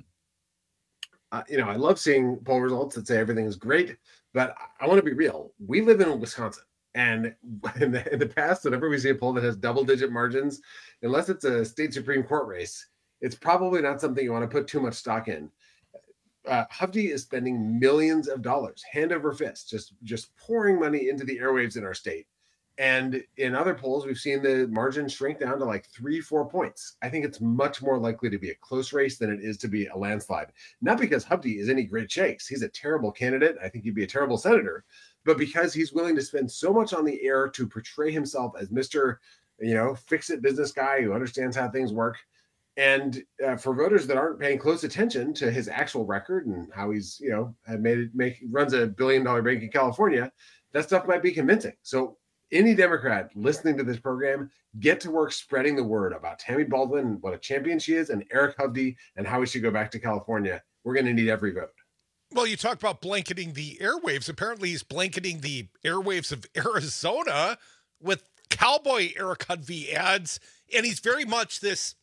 I love seeing poll results that say everything is great, but I want to be real. We live in Wisconsin. And in the past, whenever we see a poll that has double-digit margins, unless it's a state Supreme Court race, it's probably not something you want to put too much stock in. Hovde is spending millions of dollars, hand over fist, just pouring money into the airwaves in our state. And in other polls, we've seen the margin shrink down to like 3-4 points. I think it's much more likely to be a close race than it is to be a landslide. Not because Hovde is any great shakes. He's a terrible candidate. I think he'd be a terrible senator. But because he's willing to spend so much on the air to portray himself as Mr. Fix-it business guy who understands how things work. And for voters that aren't paying close attention to his actual record and how he's, runs $1 billion bank in California, that stuff might be convincing. So any Democrat listening to this program, get to work spreading the word about Tammy Baldwin, what a champion she is, and Eric Hovde, and how we should go back to California. We're going to need every vote. Well, you talked about blanketing the airwaves. Apparently, he's blanketing the airwaves of Arizona with cowboy Eric Hovde ads. And he's very much this,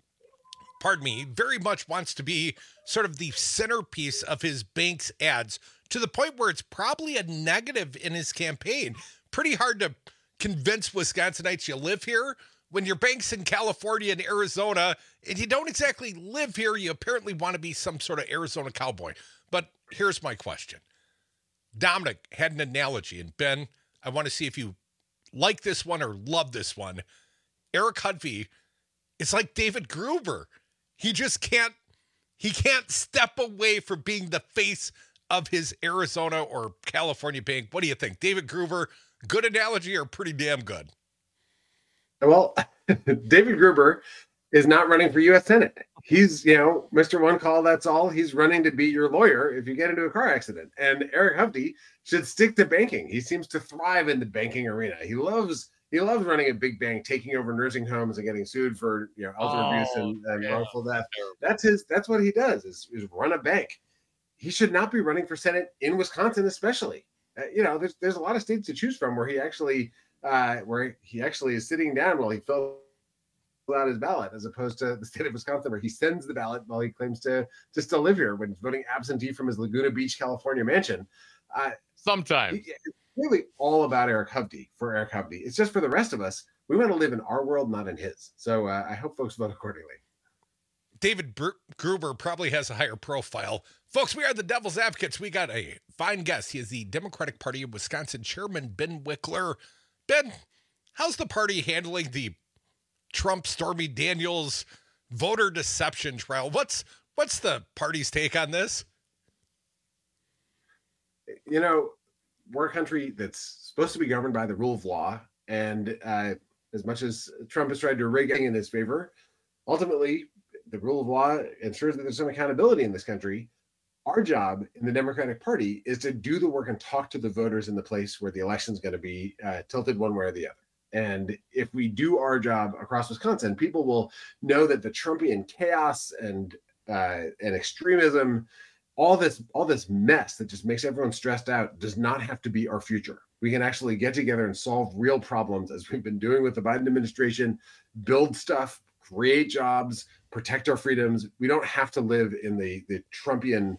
very much wants to be sort of the centerpiece of his bank's ads to the point where it's probably a negative in his campaign. Pretty hard to convince Wisconsinites you live here when your bank's in California and Arizona and you don't exactly live here. You apparently want to be some sort of Arizona cowboy. But here's my question. Dominic had an analogy, and Ben, I want to see if you like this one or love this one. Eric Hovde is like David Gruber. He can't step away from being the face of his Arizona or California bank. What do you think? David Gruber, good analogy or pretty damn good? Well, David Gruber is not running for U.S. Senate. He's, Mr. One Call, that's all. He's running to be your lawyer if you get into a car accident. And Eric Hovde should stick to banking. He seems to thrive in the banking arena. He loves running a big bank, taking over nursing homes and getting sued for elder abuse and wrongful death. That's what he does is run a bank. He should not be running for Senate in Wisconsin, especially. there's a lot of states to choose from where he actually is sitting down while he fills out his ballot, as opposed to the state of Wisconsin where he sends the ballot while he claims to still live here when he's voting absentee from his Laguna Beach, California mansion. Sometimes it's really all about Eric Hovde for Eric Hovde. It's just for the rest of us. We want to live in our world, not in his. So I hope folks vote accordingly. David Gruber probably has a higher profile. Folks, we are the Devil's Advocates. We got a fine guest. He is the Democratic Party of Wisconsin Chairman Ben Wickler. Ben, how's the party handling the Trump Stormy Daniels voter deception trial? What's the party's take on this? We're a country that's supposed to be governed by the rule of law. And as much as Trump has tried to rig in his favor, ultimately, the rule of law ensures that there's some accountability in this country. Our job in the Democratic Party is to do the work and talk to the voters in the place where the election is going to be tilted one way or the other. And if we do our job across Wisconsin, people will know that the Trumpian chaos and extremism, all this mess that just makes everyone stressed out, does not have to be our future. We can actually get together and solve real problems, as we've been doing with the Biden administration, build stuff, create jobs, protect our freedoms. We don't have to live in the Trumpian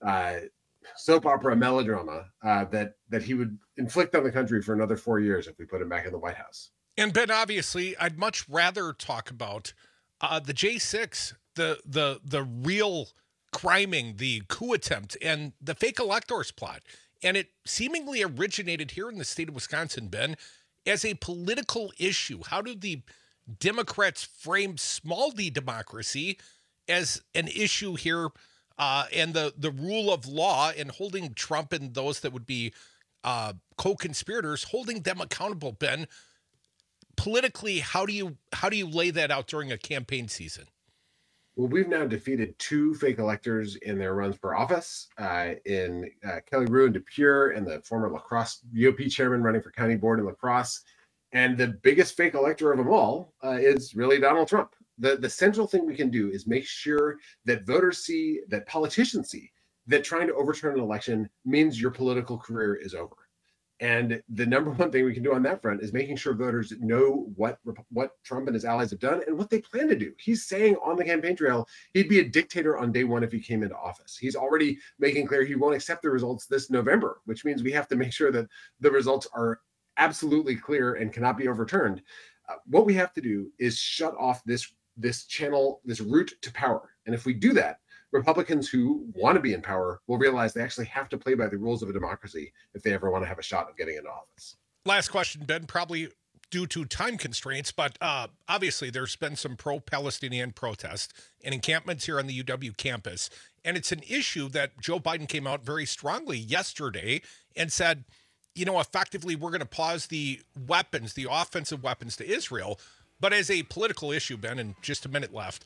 soap opera melodrama that he would inflict on the country for another 4 years if we put him back in the White House. And Ben, obviously, I'd much rather talk about the J6, the real criming, the coup attempt, and the fake electors plot. And it seemingly originated here in the state of Wisconsin, Ben, as a political issue. How do the Democrats frame small d democracy as an issue here, and the rule of law, and holding Trump and those that would be co-conspirators, holding them accountable? Ben, politically, how do you lay that out during a campaign season? Well, we've now defeated 2 fake electors in their runs for office, in Kelly Rue and DePure, and the former La Crosse GOP chairman running for county board in La Crosse. And the biggest fake elector of them all is really Donald Trump. The central thing we can do is make sure that voters see, that politicians see, that trying to overturn an election means your political career is over. And the number one thing we can do on that front is making sure voters know what Trump and his allies have done and what they plan to do. He's saying on the campaign trail he'd be a dictator on day one if he came into office. He's already making clear he won't accept the results this November, which means we have to make sure that the results are absolutely clear and cannot be overturned. What we have to do is shut off this channel, this route to power. And if we do that, Republicans who want to be in power will realize they actually have to play by the rules of a democracy if they ever want to have a shot of getting into office. Last question, Ben, probably due to time constraints, but obviously there's been some pro-Palestinian protests and encampments here on the UW campus. And it's an issue that Joe Biden came out very strongly yesterday and said, effectively, we're going to pause the weapons, the offensive weapons to Israel. But as a political issue, Ben, and just a minute left,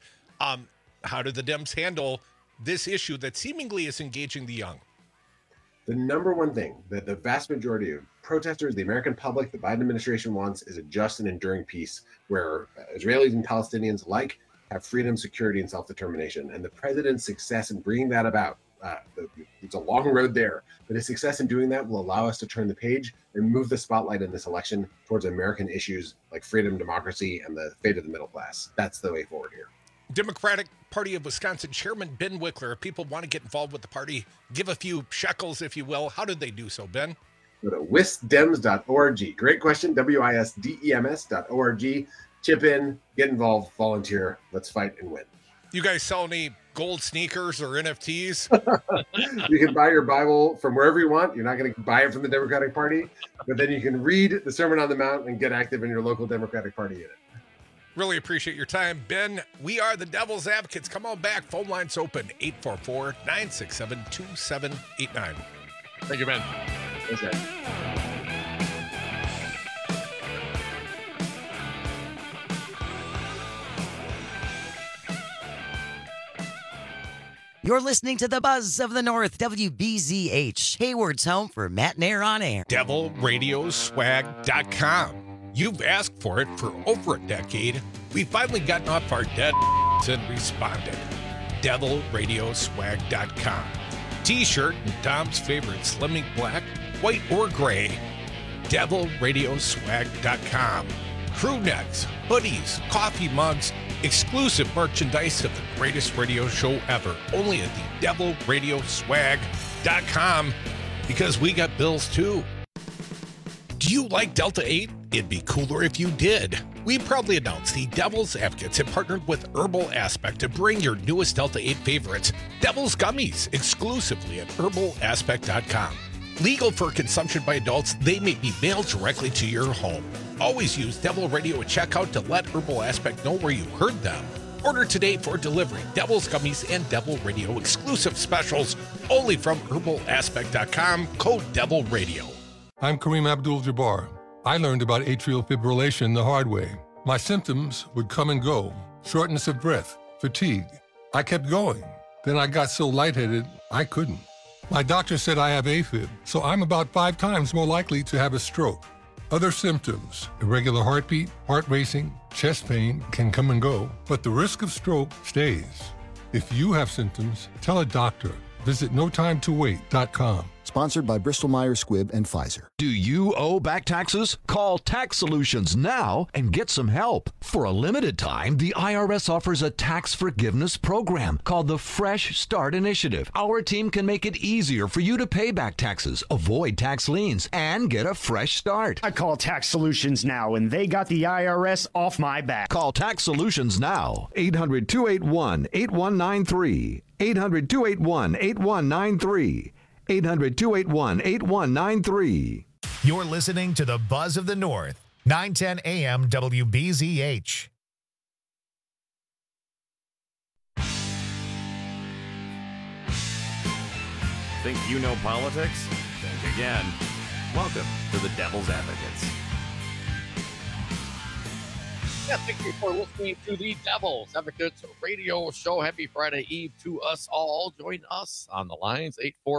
how do the Dems handle this issue that seemingly is engaging the young? The number one thing that the vast majority of protesters, the American public, the Biden administration wants is a just and enduring peace where Israelis and Palestinians alike have freedom, security, and self-determination. And the president's success in bringing that about, it's a long road there, but his success in doing that will allow us to turn the page and move the spotlight in this election towards American issues like freedom, democracy, and the fate of the middle class. That's the way forward here. Democratic Party of Wisconsin Chairman Ben Wickler. If people want to get involved with the party, give a few shekels, if you will. How did they do so, Ben? Go to wisdems.org. Great question. WISDEMS.org. Chip in, get involved, volunteer. Let's fight and win. You guys sell any gold sneakers or NFTs? You can buy your Bible from wherever you want. You're not going to buy it from the Democratic Party, but then you can read the Sermon on the Mount and get active in your local Democratic Party unit. Really appreciate your time, Ben. We are the Devil's Advocates. Come on back. Phone lines open, 844-967-2789. Thank you, Ben. Thanks, guys. You're listening to the Buzz of the North, WBZH, Hayward's home for Matt Nair on air. DevilRadioswag.com. You've asked for it for over a decade. We've finally gotten off our dead and responded. DevilRadioswag.com. T-shirt in Dom's favorite Slimming Black, white or gray. DevilRadioswag.com. Crew necks, hoodies, coffee mugs, exclusive merchandise of the greatest radio show ever. Only at the DevilRadioswag.com, because we got bills too. Do you like Delta 8? It'd be cooler if you did. We proudly announce the Devil's Advocates have partnered with Herbal Aspect to bring your newest Delta 8 favorites, Devil's Gummies, exclusively at herbalaspect.com. Legal for consumption by adults, they may be mailed directly to your home. Always use Devil Radio at checkout to let Herbal Aspect know where you heard them. Order today for delivery. Devil's Gummies and Devil Radio exclusive specials only from herbalaspect.com. Code Devil Radio. I'm Kareem Abdul-Jabbar. I learned about atrial fibrillation the hard way. My symptoms would come and go. Shortness of breath, fatigue. I kept going. Then I got so lightheaded, I couldn't. My doctor said I have AFib, so I'm about 5 times more likely to have a stroke. Other symptoms, irregular heartbeat, heart racing, chest pain can come and go, but the risk of stroke stays. If you have symptoms, tell a doctor. Visit notimetowait.com. Sponsored by Bristol-Myers Squibb and Pfizer. Do you owe back taxes? Call Tax Solutions now and get some help. For a limited time, the IRS offers a tax forgiveness program called the Fresh Start Initiative. Our team can make it easier for you to pay back taxes, avoid tax liens, and get a fresh start. I call Tax Solutions now, and they got the IRS off my back. Call Tax Solutions now. 800-281-8193. 800-281-8193. 800-281-8193. You're listening to the Buzz of the North, 910 AM WBZH. Think you know politics? Think again. Welcome to the Devil's Advocates. Yeah, thank you for listening to the Devil's Advocates radio show. Happy Friday Eve to us all. Join us on the lines,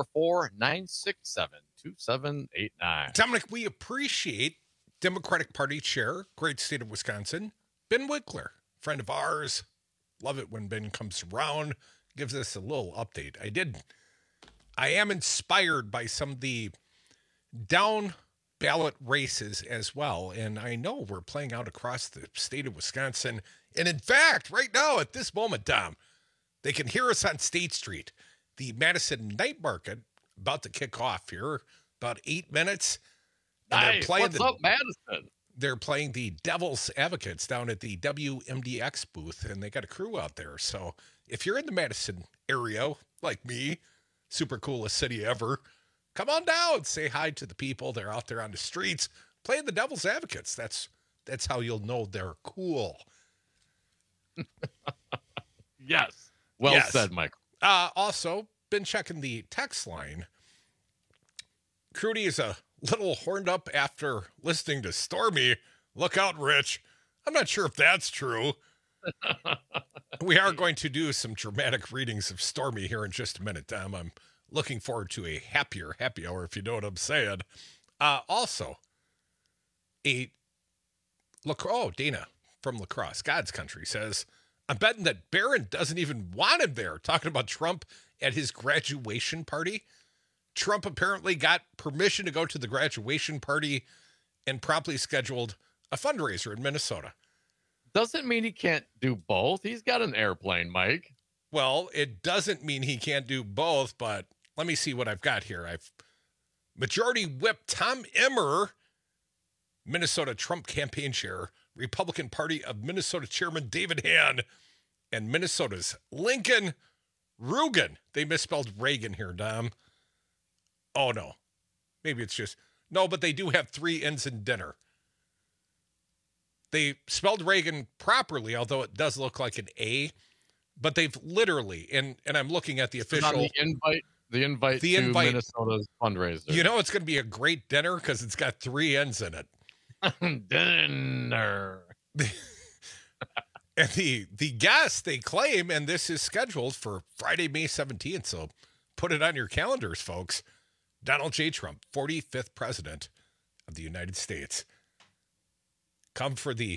844-967-2789. Dominic, we appreciate Democratic Party Chair, great state of Wisconsin, Ben Wickler, friend of ours. Love it when Ben comes around, gives us a little update. I am inspired by some of the down ballot races as well. And I know we're playing out across the state of Wisconsin. And in fact, right now at this moment, Dom, they can hear us on State Street. The Madison Night Market about to kick off here, about 8 minutes. Nice. What's up, Madison? They're playing the Devil's Advocates down at the WMDX booth, and they got a crew out there. So if you're in the Madison area, like me, super coolest city ever, come on down, say hi to the people. They're out there on the streets playing the Devil's Advocates. That's how you'll know they're cool. Yes. Well said, Michael. Also, been checking the text line. Crudy is a little horned up after listening to Stormy. Look out, Rich. I'm not sure if that's true. We are going to do some dramatic readings of Stormy here in just a minute, Tom. I'm looking forward to a happier happy hour, if you know what I'm saying. Also, Dana from La Crosse, God's country, says, I'm betting that Barron doesn't even want him there. Talking about Trump at his graduation party. Trump apparently got permission to go to the graduation party and promptly scheduled a fundraiser in Minnesota. Doesn't mean he can't do both. He's got an airplane, Mike. Well, it doesn't mean he can't do both, but let me see what I've got here. I've Majority Whip Tom Emmer, Minnesota Trump campaign chair, Republican Party of Minnesota Chairman David Hand, and Minnesota's Lincoln Rugen. They misspelled Reagan here, Dom. Oh, no. Maybe it's just... No, but they do have 3 N's in dinner. They spelled Reagan properly, although it does look like an A. But they've literally, and I'm looking at the official... The invite to Minnesota's fundraiser. You know it's going to be a great dinner because it's got 3 N's in it. Dinner. And the guest, they claim, and this is scheduled for Friday, May 17th, so put it on your calendars, folks. Donald J. Trump, 45th President of the United States. Come for the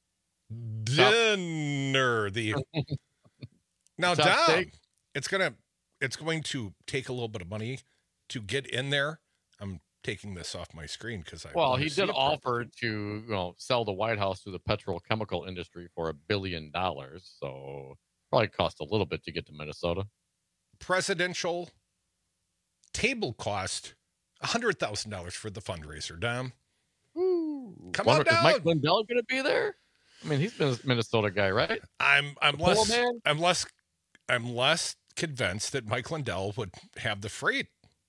dinner. Now, Dom, it's going to take a little bit of money to get in there. I'm taking this off my screen because I. Well, he did offer to sell the White House to the petrochemical industry for $1 billion. So probably cost a little bit to get to Minnesota. Presidential table cost $100,000 for the fundraiser. Dom, come on down. Is Mike Lindell going to be there? I mean, he's been a Minnesota guy, right? I'm less convinced that Mike Lindell would have the freight.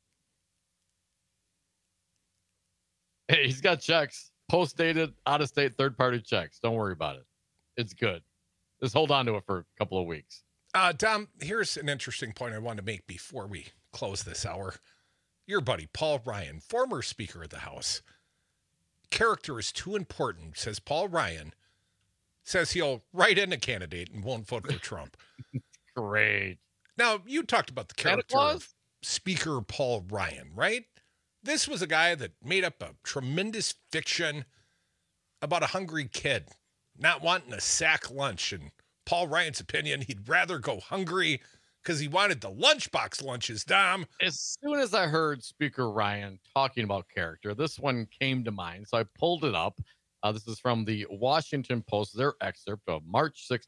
Hey, he's got checks, post-dated, out-of-state, third-party checks. Don't worry about it. It's good. Just hold on to it for a couple of weeks. Dom, here's an interesting point I want to make before we close this hour. Your buddy, Paul Ryan, former Speaker of the House. Character is too important, says Paul Ryan. Says he'll write in a candidate and won't vote for Trump. Great. Now, you talked about the character of Speaker Paul Ryan, right? This was a guy that made up a tremendous fiction about a hungry kid not wanting a sack lunch. And Paul Ryan's opinion, he'd rather go hungry because he wanted the lunchbox lunches, Dom. As soon as I heard Speaker Ryan talking about character, this one came to mind. So I pulled it up. This is from the Washington Post, their excerpt of March 6,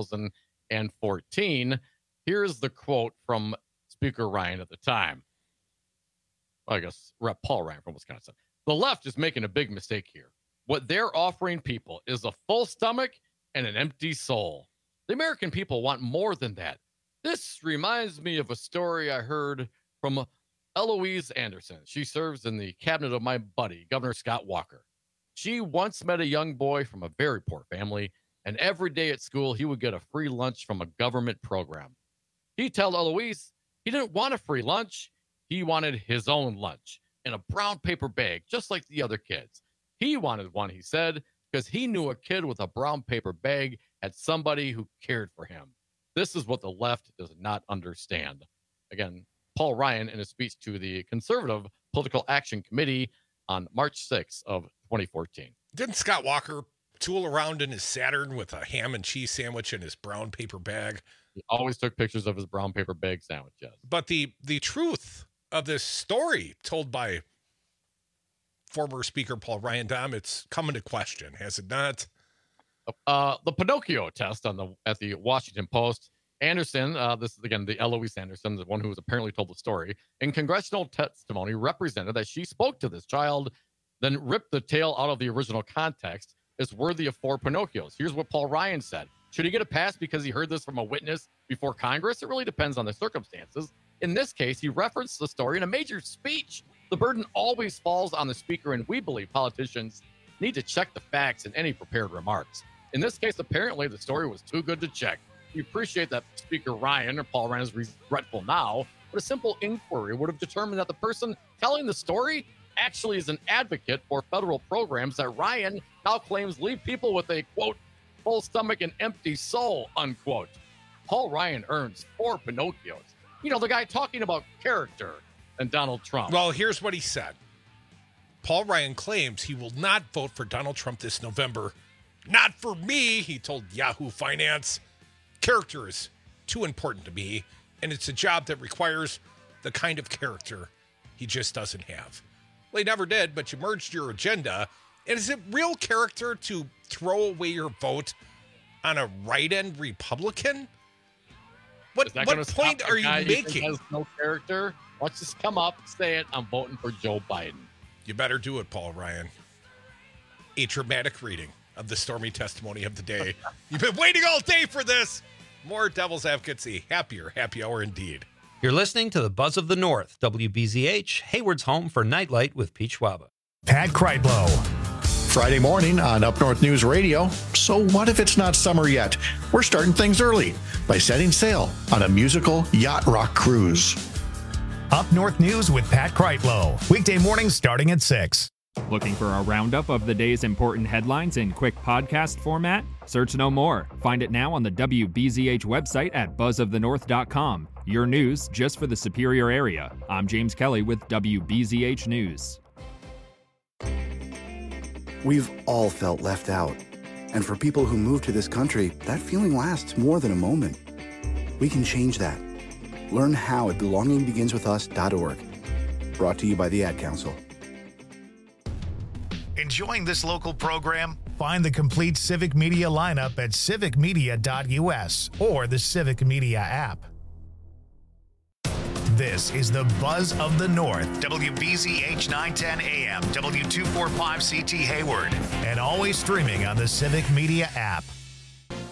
2014. Here's the quote from Speaker Ryan at the time. I guess Rep. Paul Ryan from Wisconsin. The left is making a big mistake here. What they're offering people is a full stomach and an empty soul. The American people want more than that. This reminds me of a story I heard from Eloise Anderson. She serves in the cabinet of my buddy, Governor Scott Walker. She once met a young boy from a very poor family, and every day at school, he would get a free lunch from a government program. He told Eloise he didn't want a free lunch. He wanted his own lunch in a brown paper bag, just like the other kids. He wanted one, he said, because he knew a kid with a brown paper bag had somebody who cared for him. This is what the left does not understand. Again, Paul Ryan in a speech to the Conservative Political Action Committee on March 6th of 2014. Didn't Scott Walker tool around in his Saturn with a ham and cheese sandwich in his brown paper bag? He always took pictures of his brown paper bag sandwiches. But the truth of this story told by former Speaker Paul Ryan, Dom, it's come into question, has it not? The Pinocchio test at the Washington Post. Anderson, this is again the Eloise Anderson, the one who was apparently told the story, in congressional testimony represented that she spoke to this child, then ripped the tale out of the original context, is worthy of 4 Pinocchios. Here's what Paul Ryan said. Should he get a pass because he heard this from a witness before Congress? It really depends on the circumstances. In this case, he referenced the story in a major speech. The burden always falls on the speaker, and we believe politicians need to check the facts in any prepared remarks. In this case, apparently the story was too good to check. We appreciate that Speaker Ryan, or Paul Ryan, is regretful now, but a simple inquiry would have determined that the person telling the story actually is an advocate for federal programs that Ryan now claims leave people with a, quote, full stomach and empty soul, unquote. Paul Ryan earns 4 Pinocchios. You know, the guy talking about character and Donald Trump. Well, here's what he said. Paul Ryan claims he will not vote for Donald Trump this November. Not for me, he told Yahoo Finance. Character is too important to me, and it's a job that requires the kind of character he just doesn't have. Well, he never did, but you merged your agenda. And is it real character to throw away your vote on a write-in Republican? What point are you making? Has no character. Let's just come up, say it. I'm voting for Joe Biden. You better do it, Paul Ryan. A dramatic reading of the stormy testimony of the day. You've been waiting all day for this. More Devil's Advocates, a happier happy hour indeed. You're listening to the Buzz of the North, WBZH, Hayward's home for Nightlight with Pete Schwaba. Pat Kreitlow. Friday morning on Up North News Radio. So what if it's not summer yet? We're starting things early by setting sail on a musical yacht rock cruise. Up North News with Pat Kreitlow. Weekday mornings starting at 6. Looking for a roundup of the day's important headlines in quick podcast format? Search no more. Find it now on the WBZH website at buzzofthenorth.com. Your news just for the Superior area. I'm James Kelly with WBZH News. We've all felt left out. And for people who move to this country, that feeling lasts more than a moment. We can change that. Learn how at belongingbeginswithus.org. Brought to you by the Ad Council. Enjoying this local program? Find the complete Civic Media lineup at civicmedia.us or the Civic Media app. This is the Buzz of the North, WBZH 910 AM, W245CT Hayward, and always streaming on the Civic Media app.